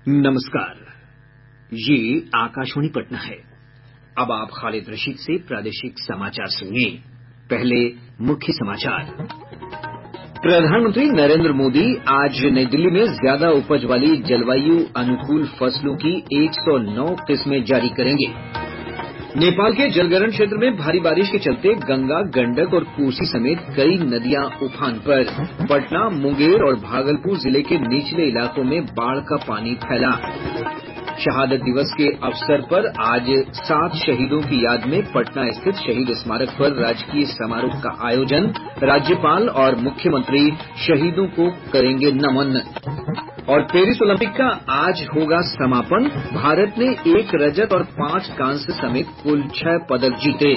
नमस्कार, ये आकाशवाणी पटना है। अब आप खालिद रशीद से प्रादेशिक समाचार सुनिए। पहले मुख्य समाचार। प्रधानमंत्री नरेंद्र मोदी आज नई दिल्ली में ज्यादा उपज वाली जलवायु अनुकूल फसलों की 109 किस्में जारी करेंगे। नेपाल के जलग्रहण क्षेत्र में भारी बारिश के चलते गंगा, गंडक और कोसी समेत कई नदियां उफान पर। पटना, मुंगेर और भागलपुर जिले के निचले इलाकों में बाढ़ का पानी फैला। शहादत दिवस के अवसर पर आज 7 शहीदों की याद में पटना स्थित शहीद स्मारक पर राजकीय समारोह का आयोजन। राज्यपाल और मुख्यमंत्री शहीदों को करेंगे नमन। और पेरिस ओलंपिक का आज होगा समापन। भारत ने 1 रजत और 5 कांस्य समेत कुल 6 पदक जीते।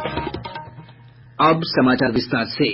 अब समाचार विस्तार से।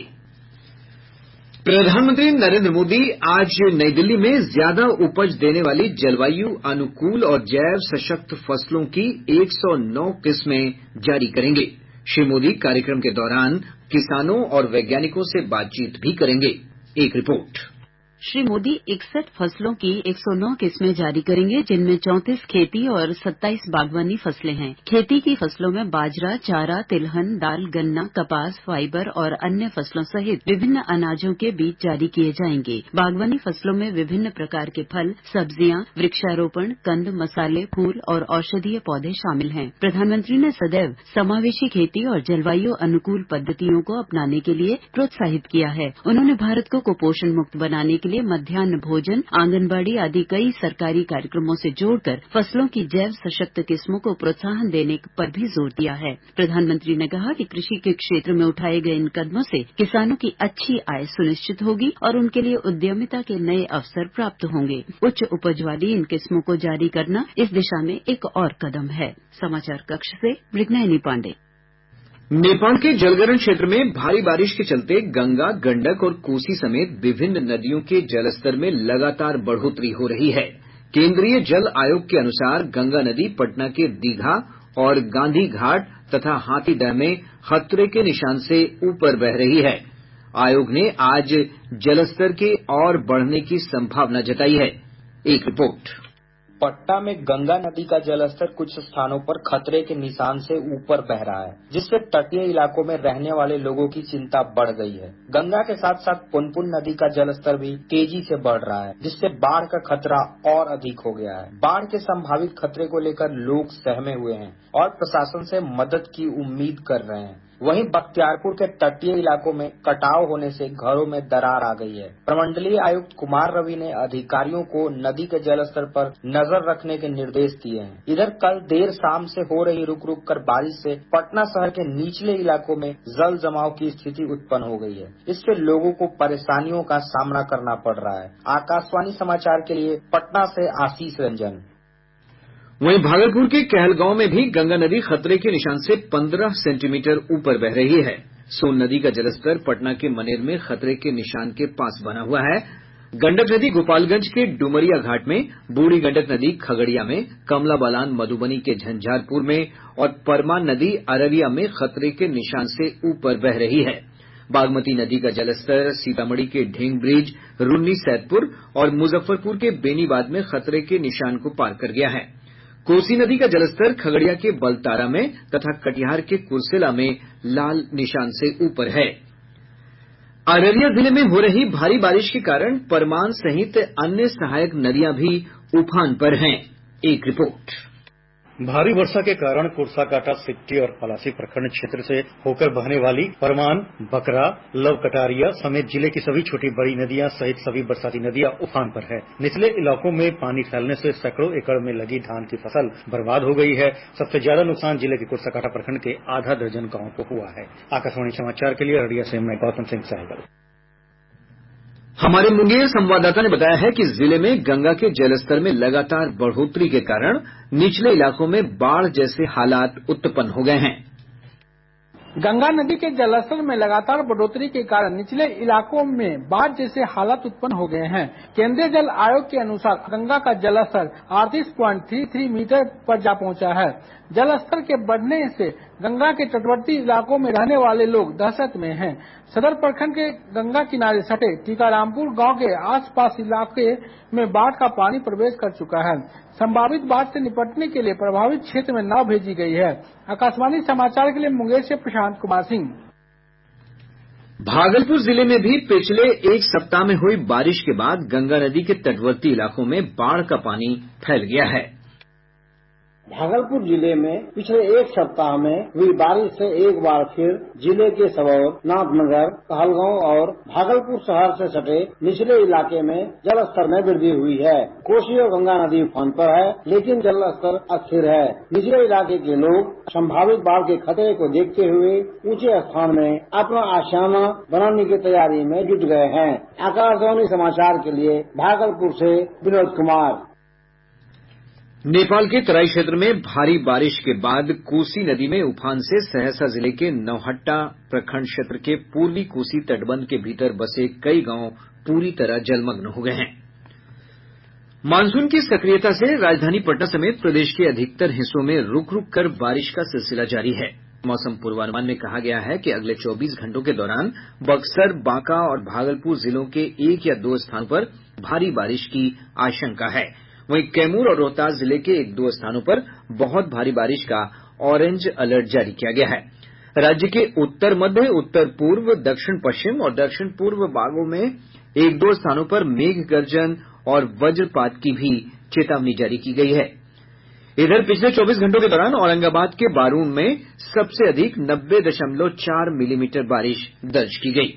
प्रधानमंत्री नरेंद्र मोदी आज नई दिल्ली में ज्यादा उपज देने वाली जलवायु अनुकूल और जैव सशक्त फसलों की 109 किस्में जारी करेंगे। श्री मोदी कार्यक्रम के दौरान किसानों और वैज्ञानिकों से बातचीत भी करेंगे। एक रिपोर्ट। श्री मोदी 61 फसलों की 109 किस्में जारी करेंगे, जिनमें 34 खेती और 27 बागवानी फसलें हैं। खेती की फसलों में बाजरा, चारा, तिलहन, दाल, गन्ना, कपास, फाइबर और अन्य फसलों सहित विभिन्न अनाजों के बीज जारी किए जाएंगे। बागवानी फसलों में विभिन्न प्रकार के फल, सब्जियां, वृक्षारोपण, कंद, मसाले, फूल और औषधीय पौधे शामिल हैं। प्रधानमंत्री ने सदैव समावेशी खेती और जलवायु अनुकूल पद्धतियों को अपनाने के लिए प्रोत्साहित किया है। उन्होंने भारत को कुपोषण मुक्त बनाने के लिए मध्याह्न भोजन, आंगनबाड़ी आदि कई सरकारी कार्यक्रमों से जोड़कर फसलों की जैव सशक्त किस्मों को प्रोत्साहन देने पर भी जोर दिया है। प्रधानमंत्री ने कहा कि कृषि के क्षेत्र में उठाए गए इन कदमों से किसानों की अच्छी आय सुनिश्चित होगी और उनके लिए उद्यमिता के नए अवसर प्राप्त होंगे। उच्च उपज वाली इन किस्मों को जारी करना इस दिशा में एक और कदम है। समाचार कक्ष से मृगनयनी पांडे। नेपाल के जलग्रहण क्षेत्र में भारी बारिश के चलते गंगा, गंडक और कोसी समेत विभिन्न नदियों के जलस्तर में लगातार बढ़ोतरी हो रही है। केंद्रीय जल आयोग के अनुसार गंगा नदी पटना के दीघा और गांधी घाट तथा हाथीदह में खतरे के निशान से ऊपर बह रही है। आयोग ने आज जलस्तर के और बढ़ने की संभावना जताई है। एक रिपोर्ट। पटना में गंगा नदी का जलस्तर कुछ स्थानों पर खतरे के निशान से ऊपर बह रहा है, जिससे तटीय इलाकों में रहने वाले लोगों की चिंता बढ़ गई है। गंगा के साथ साथ पुनपुन नदी का जलस्तर भी तेजी से बढ़ रहा है, जिससे बाढ़ का खतरा और अधिक हो गया है। बाढ़ के संभावित खतरे को लेकर लोग सहमे हुए हैं और प्रशासन से मदद की उम्मीद कर रहे हैं। वहीं बख्तियारपुर के तटीय इलाकों में कटाव होने से घरों में दरार आ गई है। प्रमंडलीय आयुक्त कुमार रवि ने अधिकारियों को नदी के जलस्तर पर नजर रखने के निर्देश दिए हैं। इधर कल देर शाम से हो रही रुक रुक कर बारिश से पटना शहर के निचले इलाकों में जल जमाव की स्थिति उत्पन्न हो गई है। इससे लोगों को परेशानियों का सामना करना पड़ रहा है। आकाशवाणी समाचार के लिए पटना से आशीष रंजन। वहीं भागलपुर के कहलगांव में भी गंगा नदी खतरे के निशान से 15 सेंटीमीटर ऊपर बह रही है। सोन नदी का जलस्तर पटना के मनेर में खतरे के निशान के पास बना हुआ है। गंडक नदी गोपालगंज के डुमरिया घाट में, बूढ़ी गंडक नदी खगड़िया में, कमला बलान मधुबनी के झंझारपुर में और परमान नदी अररिया में खतरे के निशान से ऊपर बह रही है। बागमती नदी का जलस्तर सीतामढ़ी के ढेंग ब्रिज, रून्नी सैदपुर और मुजफ्फरपुर के बेनीबाद में खतरे के निशान को पार कर गया है। कोसी नदी का जलस्तर खगड़िया के बलतारा में तथा कटिहार के कुर्सेला में लाल निशान से ऊपर है। अररिया जिले में हो रही भारी बारिश के कारण परमान सहित अन्य सहायक नदियां भी उफान पर हैं। एक रिपोर्ट। भारी वर्षा के कारण कुर्साकांटा, सिकटी और पलासी प्रखंड क्षेत्र से होकर बहने वाली परमान, बकरा, लव कटारिया समेत जिले की सभी छोटी बड़ी नदियां सहित सभी बरसाती नदियां उफान पर है। निचले इलाकों में पानी फैलने से सैकड़ों एकड़ में लगी धान की फसल बर्बाद हो गई है। सबसे ज्यादा नुकसान जिले के कुर्साकांटा प्रखंड के आधा दर्जन गांवों को हुआ है। आकाशवाणी समाचार के लिए अररिया से मैं गौतम सिंह सहगल। हमारे मुंगेर संवाददाता ने बताया है कि जिले में गंगा के जलस्तर में लगातार बढ़ोतरी के कारण निचले इलाकों में बाढ़ जैसे हालात उत्पन्न हो गए हैं। गंगा नदी के जलस्तर में लगातार बढ़ोतरी के कारण निचले इलाकों में बाढ़ जैसे हालात उत्पन्न हो गए हैं। केंद्रीय जल आयोग के अनुसार गंगा का जलस्तर 38.33 मीटर पर जा पहुंचा है। जलस्तर के बढ़ने से गंगा के तटवर्ती इलाकों में रहने वाले लोग दहशत में हैं। सदर प्रखंड के गंगा किनारे सटे टीकारामपुर गांव के आसपास इलाके में बाढ़ का पानी प्रवेश कर चुका है। संभावित बाढ़ से निपटने के लिए प्रभावित क्षेत्र में नाव भेजी गई है। आकाशवाणी समाचार के लिए मुंगेर से प्रशांत कुमार सिंह। भागलपुर जिले में भी पिछले एक सप्ताह में हुई बारिश के बाद गंगा नदी के तटवर्ती इलाकों में बाढ़ का पानी फैल गया है। भागलपुर जिले में पिछले एक सप्ताह में हुई बारिश से एक बार फिर जिले के सबौर, नाथनगर, कहलगांव और भागलपुर शहर से सटे निचले इलाके में जल स्तर में वृद्धि हुई है। कोसी और गंगा नदी उफान पर है, लेकिन जल स्तर अस्थिर है। निचले इलाके के लोग संभावित बाढ़ के खतरे को देखते हुए ऊंचे स्थान में अपना आशियाना बनाने की तैयारी में जुट गए हैं। आकाशवाणी समाचार के लिए भागलपुर से विनोद कुमार। नेपाल के तराई क्षेत्र में भारी बारिश के बाद कोसी नदी में उफान से सहरसा जिले के नौहट्टा प्रखंड क्षेत्र के पूर्वी कोसी तटबंध के भीतर बसे कई गांव पूरी तरह जलमग्न हो गए हैं। मानसून की सक्रियता से राजधानी पटना समेत प्रदेश के अधिकतर हिस्सों में रुक रुक कर बारिश का सिलसिला जारी है। मौसम पूर्वानुमान में कहा गया है कि अगले 24 घंटों के दौरान बक्सर, बांका और भागलपुर जिलों के 1 या 2 स्थानों पर भारी बारिश की आशंका है। वहीं कैमूर और रोहतास जिले के 1-2 स्थानों पर बहुत भारी बारिश का ऑरेंज अलर्ट जारी किया गया है। राज्य के उत्तर मध्य, उत्तर पूर्व, दक्षिण पश्चिम और दक्षिण पूर्व भागों में 1-2 स्थानों पर मेघ गर्जन और वज्रपात की भी चेतावनी जारी की गई है। इधर पिछले 24 घंटों के दौरान औरंगाबाद के बारूण में सबसे अधिक 90.4 मिलीमीटर बारिश दर्ज की गई।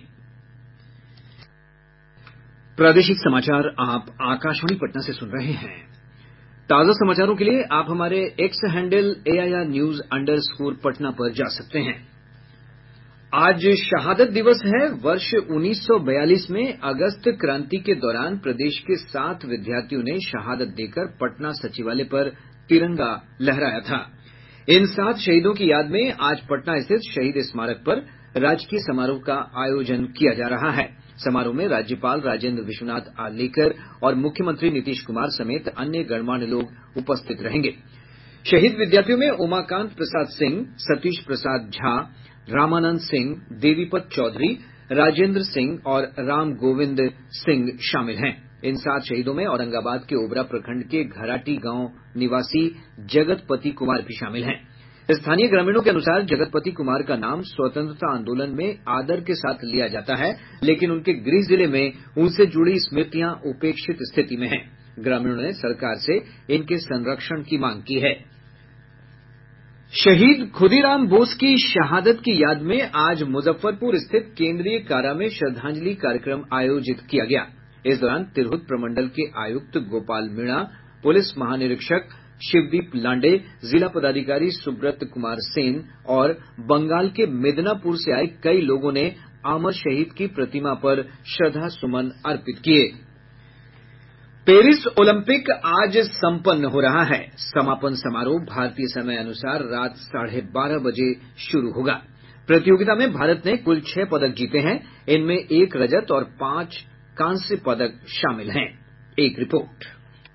प्रादेशिक समाचार आप आकाशवाणी पटना से सुन रहे हैं। ताजा समाचारों के लिए आप हमारे एक्स हैंडल AIR News _ पर जा सकते हैं। आज शहादत दिवस है। वर्ष 1942 में अगस्त क्रांति के दौरान प्रदेश के 7 विद्यार्थियों ने शहादत देकर पटना सचिवालय पर तिरंगा लहराया था। इन 7 शहीदों की याद में आज पटना स्थित शहीद स्मारक पर राजकीय समारोह का आयोजन किया जा रहा है। समारोह में राज्यपाल राजेंद्र विश्वनाथ आर्लेकर और मुख्यमंत्री नीतीश कुमार समेत अन्य गणमान्य लोग उपस्थित रहेंगे। शहीद विद्यार्थियों में उमाकांत प्रसाद सिंह, सतीश प्रसाद झा, रामानंद सिंह, देवीपत चौधरी, राजेंद्र सिंह और राम गोविंद सिंह शामिल हैं। इन 7 शहीदों में औरंगाबाद के ओबरा प्रखंड के घराटी गांव निवासी जगतपति कुमार भी शामिल हैं। स्थानीय ग्रामीणों के अनुसार जगतपति कुमार का नाम स्वतंत्रता आंदोलन में आदर के साथ लिया जाता है, लेकिन उनके गृह जिले में उनसे जुड़ी स्मृतियां उपेक्षित स्थिति में हैं। ग्रामीणों ने सरकार से इनके संरक्षण की मांग की है। शहीद खुदीराम बोस की शहादत की याद में आज मुजफ्फरपुर स्थित केंद्रीय कारा में श्रद्धांजलि कार्यक्रम आयोजित किया गया। इस दौरान तिरहुत प्रमंडल के आयुक्त गोपाल मीणा, पुलिस महानिरीक्षक शिवदीप लांडे, जिला पदाधिकारी सुब्रत कुमार सेन और बंगाल के मिदनापुर से आए कई लोगों ने अमर शहीद की प्रतिमा पर श्रद्धा सुमन अर्पित किए। पेरिस ओलंपिक आज संपन्न हो रहा है। समापन समारोह भारतीय समय अनुसार रात 12:30 बजे शुरू होगा। प्रतियोगिता में भारत ने कुल 6 पदक जीते हैं। इनमें 1 रजत और 5 कांस्य पदक शामिल हैं। एक रिपोर्ट।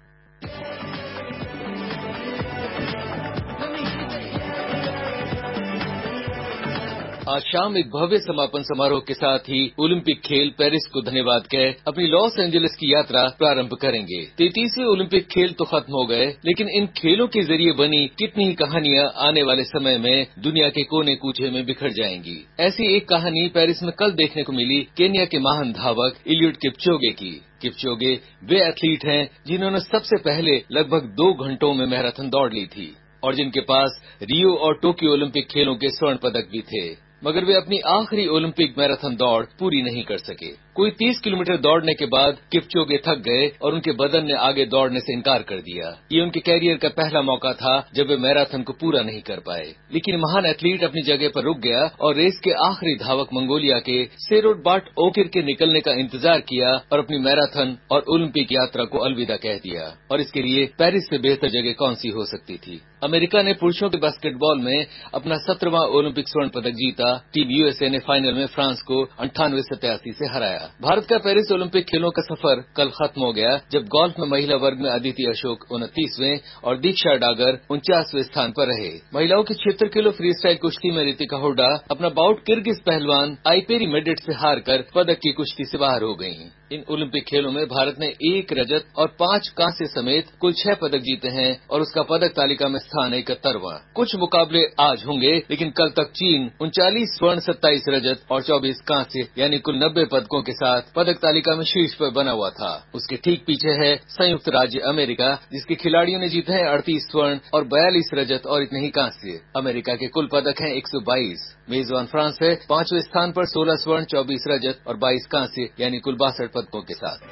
आज शाम एक भव्य समापन समारोह के साथ ही ओलंपिक खेल पेरिस को धन्यवाद कह अपनी लॉस एंजलिस की यात्रा प्रारंभ करेंगे। 33वें ओलंपिक खेल तो खत्म हो गए, लेकिन इन खेलों के जरिए बनी कितनी ही कहानियां आने वाले समय में दुनिया के कोने कूचे में बिखर जाएंगी। ऐसी एक कहानी पेरिस में कल देखने को मिली केन्या के महान धावक इलियड किपचोगे की। किपचोगे वे एथलीट हैं जिन्होंने सबसे पहले लगभग 2 घंटों में मैराथन दौड़ ली थी और जिनके पास रियो और टोक्यो ओलंपिक खेलों के स्वर्ण पदक भी थे, मगर वे अपनी आखिरी ओलंपिक मैराथन दौड़ पूरी नहीं कर सके। कोई 30 किलोमीटर दौड़ने के बाद किपचोगे थक गए और उनके बदन ने आगे दौड़ने से इनकार कर दिया। ये उनके कैरियर का पहला मौका था जब वे मैराथन को पूरा नहीं कर पाए। लेकिन महान एथलीट अपनी जगह पर रुक गया और रेस के आखिरी धावक मंगोलिया के सेरोडबाट ओकिर के निकलने का इंतजार किया और अपनी मैराथन और ओलंपिक यात्रा को अलविदा कह दिया। और इसके लिए पेरिस से बेहतर जगह कौन सी हो सकती थी। अमेरिका ने पुरुषों के बास्केटबॉल में अपना 17वां ओलंपिक स्वर्ण पदक जीता। टीम यूएसए ने फाइनल में फ्रांस को 98-87 से हराया। भारत का पेरिस ओलंपिक खेलों का सफर कल खत्म हो गया, जब गोल्फ में महिला वर्ग में अदिति अशोक 29वें और दीक्षा डागर 49वें स्थान पर रहे। महिलाओं की 76 किलो फ्री स्टाइल कुश्ती में रितिका हुड्डा अपना बाउट किर्गिज पहलवान आइपेरी मेडिट से हारकर पदक की कुश्ती से बाहर हो गयीं। इन ओलंपिक खेलों में भारत ने 1 रजत और 5 कांस्य समेत कुल 6 पदक जीते हैं और उसका पदक तालिका में स्थान 71वां। कुछ मुकाबले आज होंगे, लेकिन कल तक चीन 39 स्वर्ण, 27 रजत और 24 कांस्य यानी कुल 90 पदकों के साथ पदक तालिका में शीर्ष पर बना हुआ था। उसके ठीक पीछे है संयुक्त राज्य अमेरिका, जिसके खिलाड़ियों ने जीते हैं 38 स्वर्ण और 42 रजत और इतने ही कांस्य। अमेरिका के कुल पदक हैं 122। मेजबान फ्रांस है 5वें स्थान पर 16 स्वर्ण, 24 रजत और 22 कांस्य यानी कुल 62 पदकों के साथ।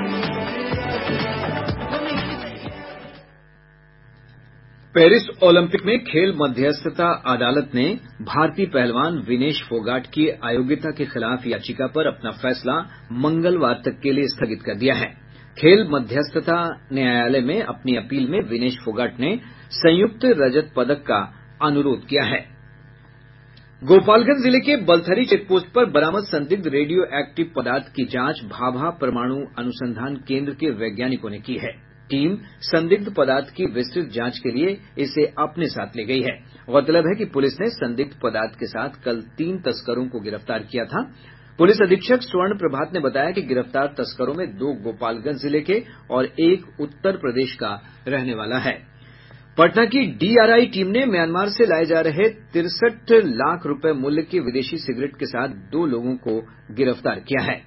पेरिस ओलंपिक में खेल मध्यस्थता अदालत ने भारतीय पहलवान विनेश फोगाट की अयोग्यता के खिलाफ याचिका पर अपना फैसला मंगलवार तक के लिए स्थगित कर दिया है। खेल मध्यस्थता न्यायालय में अपनी अपील में विनेश फोगाट ने संयुक्त रजत पदक का अनुरोध किया है। गोपालगंज जिले के बलथरी चेकपोस्ट पर बरामद संदिग्ध रेडियो एक्टिव पदार्थ की जांच भाभा परमाणु अनुसंधान केंद्र के वैज्ञानिकों ने की है। टीम संदिग्ध पदार्थ की विस्तृत जांच के लिए इसे अपने साथ ले गई है। गौरतलब है कि पुलिस ने संदिग्ध पदार्थ के साथ कल 3 तस्करों को गिरफ्तार किया था। पुलिस अधीक्षक स्वर्ण प्रभात ने बताया कि गिरफ्तार तस्करों में 2 गोपालगंज जिले के और 1 उत्तर प्रदेश का रहने वाला है। पटना की डीआरआई टीम ने म्यांमार से लाए जा रहे 63 लाख रुपए मूल्य के विदेशी सिगरेट के साथ 2 लोगों को गिरफ्तार किया है।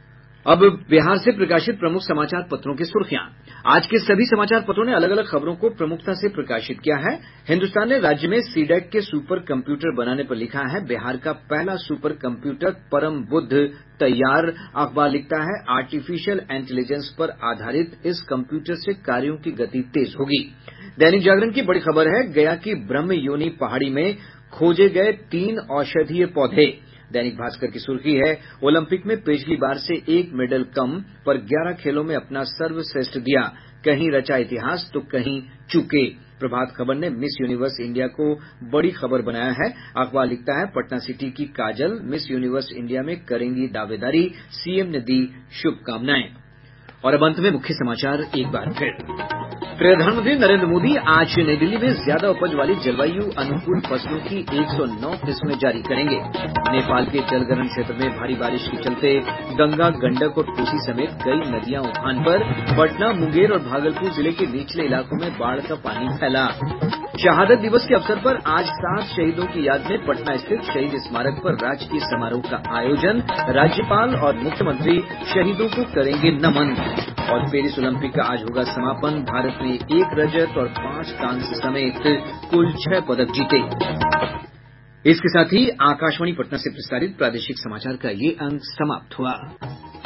अब बिहार से प्रकाशित प्रमुख समाचार पत्रों की सुर्खियां। आज के सभी समाचार पत्रों ने अलग अलग खबरों को प्रमुखता से प्रकाशित किया है। हिन्दुस्तान ने राज्य में सीडैक के सुपर कंप्यूटर बनाने पर लिखा है, बिहार का पहला सुपर कंप्यूटर परम बुद्ध तैयार। अखबार लिखता है, आर्टिफिशियल इंटेलिजेंस पर आधारित इस कंप्यूटर से कार्यों की गति तेज होगी। दैनिक जागरण की बड़ी खबर है, गया की ब्रह्म योनी पहाड़ी में खोजे गए 3 औषधीय पौधे। दैनिक भास्कर की सुर्खी है, ओलंपिक में पिछली बार से 1 मेडल कम, पर 11 खेलों में अपना सर्वश्रेष्ठ दिया। कहीं रचा इतिहास तो कहीं चूके। प्रभात खबर ने मिस यूनिवर्स इंडिया को बड़ी खबर बनाया है। अखबार लिखता है, पटना सिटी की काजल मिस यूनिवर्स इंडिया में करेंगी दावेदारी, सीएम ने दी शुभकामनाएं। और अब अंत में मुख्य समाचार एक बार फिर। प्रधानमंत्री नरेंद्र मोदी आज नई दिल्ली में ज्यादा उपज वाली जलवायु अनुकूल फसलों की 109 किस्में जारी करेंगे। नेपाल के जलग्रहण क्षेत्र में भारी बारिश के चलते गंगा, गंडक और कोसी समेत कई नदियां उफान पर। पटना, मुंगेर और भागलपुर जिले के निचले इलाकों में बाढ़ का पानी फैला। शहादत दिवस के अवसर पर आज 7 शहीदों की याद में पटना स्थित शहीद स्मारक पर राजकीय समारोह का आयोजन। राज्यपाल और मुख्यमंत्री शहीदों को करेंगे नमन। और पेरिस ओलंपिक का आज होगा समापन। भारत ने 1 रजत और 5 कांस्य समेत कुल 6 पदक जीते। इसके साथ ही आकाशवाणी पटना से प्रसारित प्रादेशिक समाचार का ये अंक समाप्त हुआ।